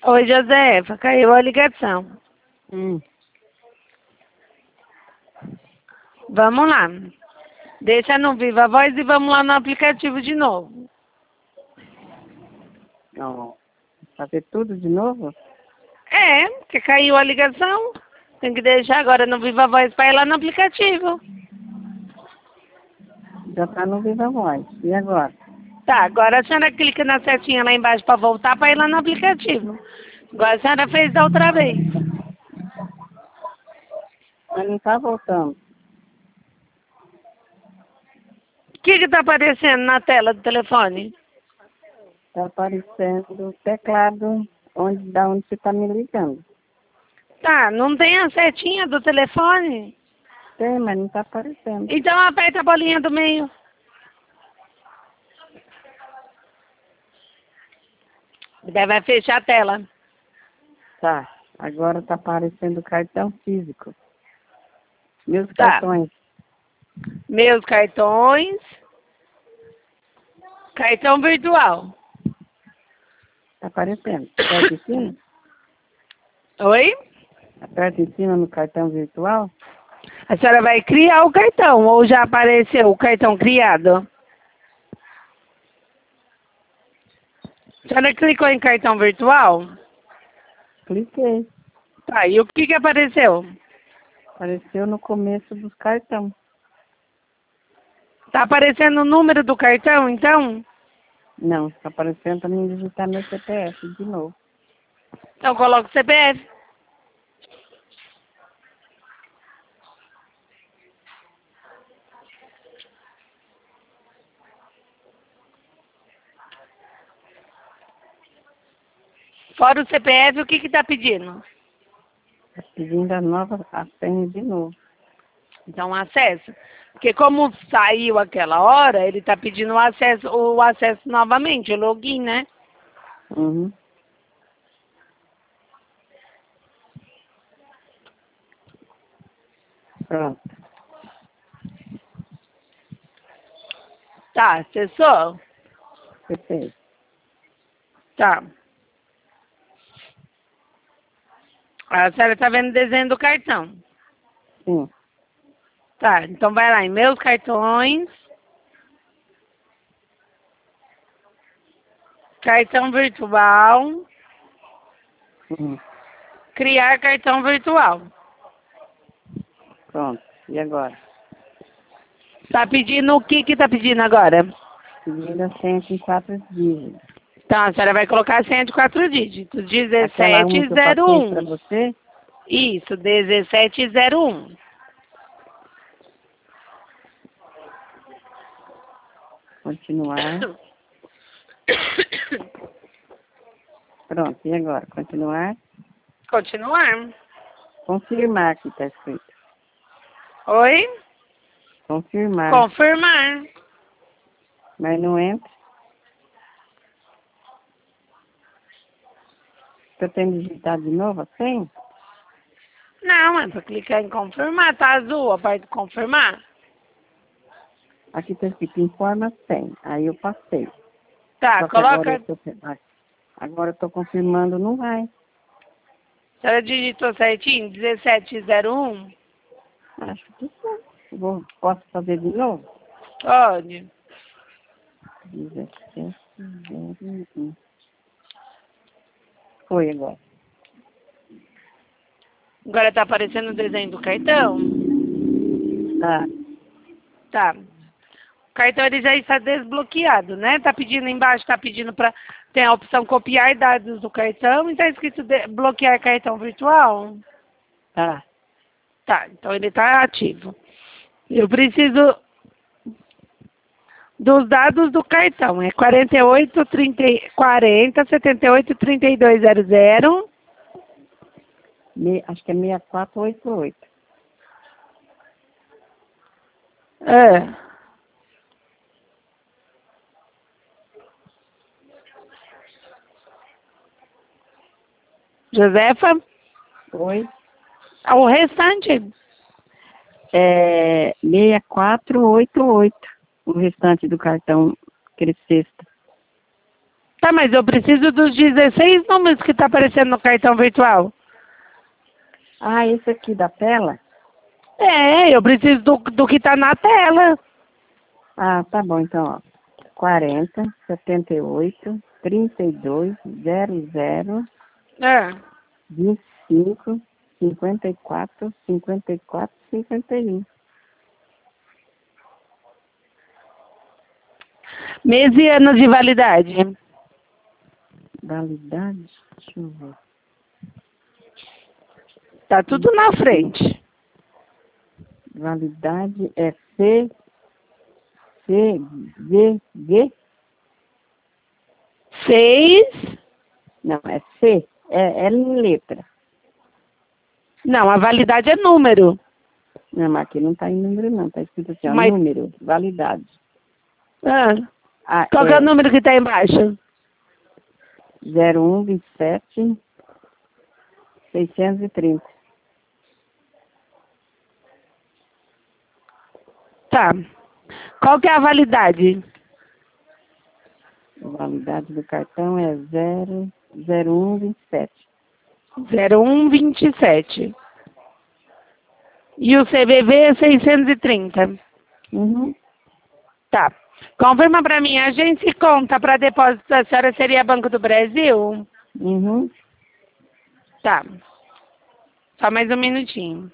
Oi, Josefa, caiu a ligação. Vamos lá. Deixa no Viva Voz e vamos lá no aplicativo de novo. Não. Fazer tudo de novo? É, porque caiu a ligação. Tem que deixar agora no Viva Voz para ir lá no aplicativo. Já tá no Viva Voz. E agora? Tá, agora a senhora clica na setinha lá embaixo para voltar para ir lá no aplicativo. Igual a senhora fez da outra vez. Mas não tá voltando. O que tá aparecendo na tela do telefone? Tá aparecendo o teclado da onde você tá me ligando. Tá, não tem a setinha do telefone? Tem, mas não tá aparecendo. Então aperta a bolinha do meio. Daí vai fechar a tela. Tá. Agora tá aparecendo o cartão físico. Meus Tá. cartões. Meus cartões. Cartão virtual. Tá aparecendo. Aperta em cima? Oi? Aperta em cima no cartão virtual? A senhora vai criar o cartão ou já apareceu o cartão criado? A senhora clicou em cartão virtual? Cliquei. Tá, e o que apareceu? Apareceu no começo dos cartões. Tá aparecendo o número do cartão, então? Não, tá aparecendo pra mim digitar meu CPF de novo. Então coloca o CPF. Fora o CPF, o que tá pedindo? Tá pedindo a senha de novo. Então, acesso. Porque como saiu aquela hora, ele tá pedindo o acesso novamente, o login, né? Uhum. Pronto. Tá, acessou? Perfeito. Tá. A senhora tá vendo o desenho do cartão. Sim. Tá, então vai lá em meus cartões. Cartão virtual. Uhum. Criar cartão virtual. Pronto. E agora? Tá pedindo o que tá pedindo agora? Pedindo a senha com 4 dígitos. Então, a senhora vai colocar a senha de 4 dígitos. Aquela uma que eu passei pra 1701. você? Isso, 1701. Continuar. Pronto. E agora? Continuar. Continuar. Confirmar que tá escrito. Oi? Confirmar. Confirmar. Mas não entra. Eu tenho que digitar de novo a senha? Não, é pra clicar em confirmar. Tá azul a parte de confirmar. Aqui tá escrito informa senha. Aí eu passei. Tá, Só que coloca. agora eu tô confirmando, não vai. A senhora digitou certinho? 1701? Acho que sim. Posso fazer de novo? Pode. 1701. Foi agora. Agora tá aparecendo o desenho do cartão? Tá. Tá. O cartão ele já está desbloqueado, né? Tá pedindo embaixo, tá pedindo pra. Tem a opção copiar dados do cartão e tá escrito bloquear cartão virtual. Tá. Tá, então ele tá ativo. Eu preciso dos dados do cartão. É 48 30 40 78 3200. Acho que é 6488. É. Josefa? Oi? O restante? É 6488. O restante do cartão, aquele sexto. Tá, mas eu preciso dos 16 números que tá aparecendo no cartão virtual. Ah, esse aqui da tela? É, eu preciso do que tá na tela. Ah, tá bom, então, ó. 40, 78, 32, 00, É. 25, 54, 54, 51. Mês e ano de validade. Validade? Deixa eu ver. Tá tudo na frente. Validade é C, Seis. não, é C, é letra. Não, a validade é número. Não, mas aqui não tá em número não, tá escrito assim, ó, Mas. número, validade. Ah, Ah, qual que é o é número que tá embaixo? 01, 27, 630. Tá. Qual que é a validade? A validade do cartão é 0127. 0127. E o CVV é 630. Uhum. Tá. Confirma pra mim, agência e conta para depósito da senhora seria Banco do Brasil? Uhum. Tá. Só mais um minutinho.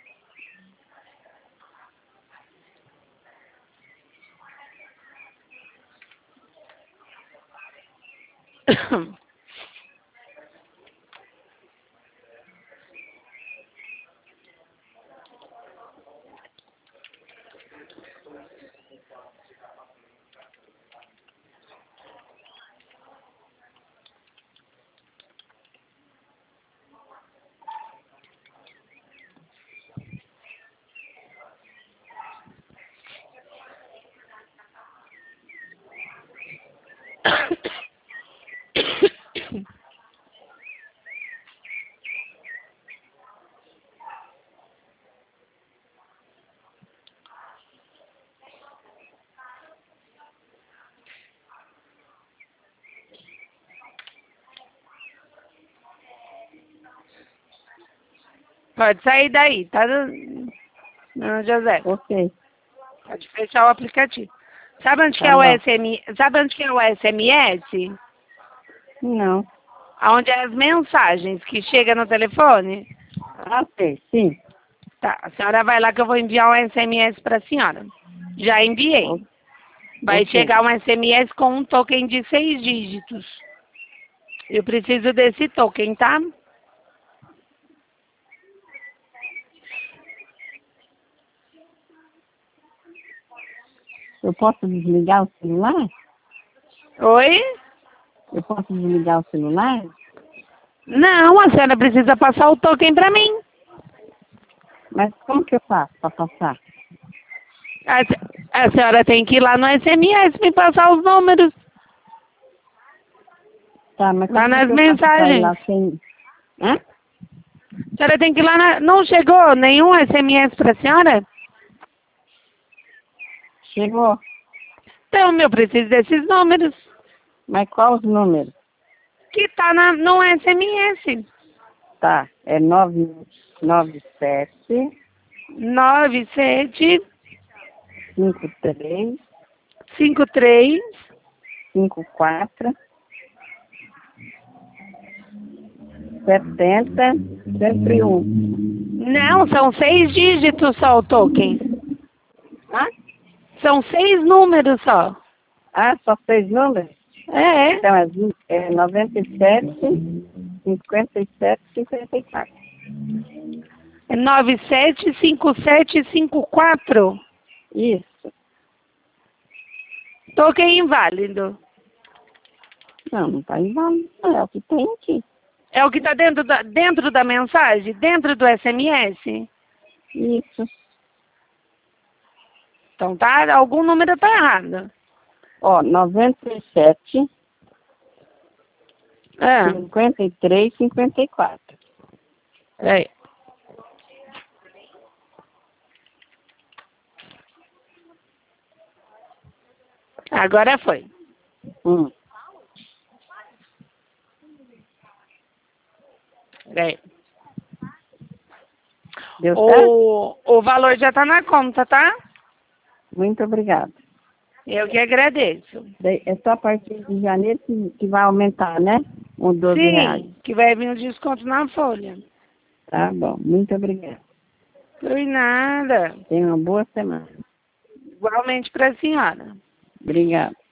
Pode sair daí, tá? Não, José. Ok. Pode fechar o aplicativo. Sabe onde que Tá é o bom. Sabe onde que é o SMS? Não. Onde é as mensagens que chegam no telefone? Ah, ok, sim. Tá, a senhora vai lá que eu vou enviar um SMS para a senhora. Já enviei. O- Vai Ok. chegar um SMS com um token de 6 dígitos. Eu preciso desse token, tá? Eu posso desligar o celular? Oi? Eu posso desligar o celular? Não, a senhora precisa passar o token para mim. Mas como que eu faço para passar? A senhora tem que ir lá no SMS me passar os números. Tá, mas Lá como nas que eu faço para ir lá mensagens. sem... Hã? A senhora tem que ir lá na... Não chegou nenhum SMS para a senhora? Chegou. Então, eu preciso desses números. Mas qual os números? Que tá no SMS. Tá, é 997 97 53 53. 54 70 101. Não, são 6 dígitos só o token. Ah, São 6 números só. só 6 números? É. Então é 97 57 54. É 975754. Isso. Token inválido. Não, não tá inválido. Não, é o que tem aqui. É o que está dentro da mensagem? Dentro do SMS? Isso. Então tá, algum número tá errado. Ó, 97 É. 53 54. Peraí. Agora foi. Hum. É. Deu certo? O valor já tá na conta, tá? Muito obrigada. Eu que agradeço. É só a partir de janeiro que vai aumentar, né? Uns 12 reais. Sim, que vai vir o desconto na folha. Tá bom. Muito obrigada. Por nada. Tenha uma boa semana. Igualmente para a senhora. Obrigada.